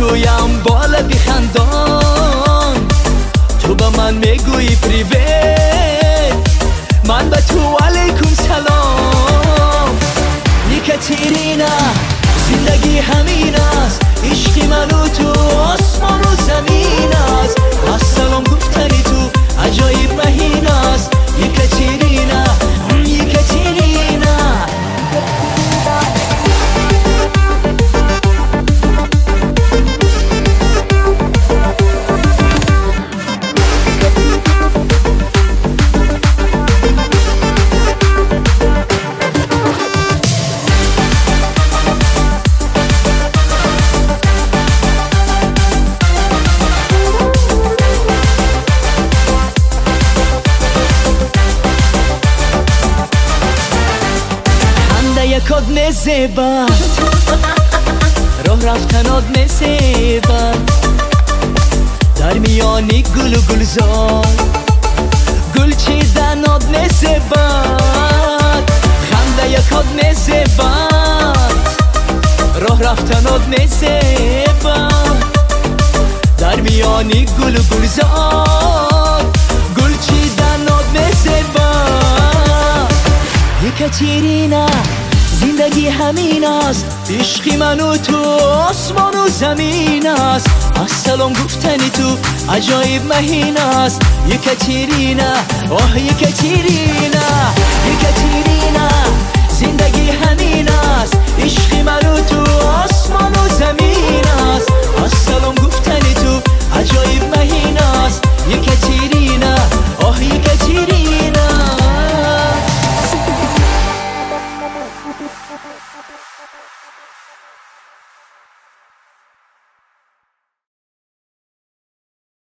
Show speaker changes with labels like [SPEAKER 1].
[SPEAKER 1] تویم بالا بیخندان، تو به من میگویی پریوت، من به تو علیکم سلام. یکاترینا زندگی همین است، عشق من و تو آسمان و زمین است، السلام گفتنی تو عجایب مهین است. یکاترینا یکاترینا یکات میزیبد، راه رفتنات میزیبد، در میانی گل و گلزار گل چیدنات میزیبد. خنده یکات میزیبد، راه رفتنات میزیبد، در میانی گل و گلزار گل چیدنات میزیبد. یکاترینا زندگی همین است، عشقی من و تو آسمان و زمین است، السلام گفتنی تو عجایب مهین است. یکاترینا آه یکاترینا یکاترینا زندگی همین است، عشقی من و تو آسمان و زمین است، السلام گفتنی تو عجایب مهین است. یکاترینا آه یکاترینا.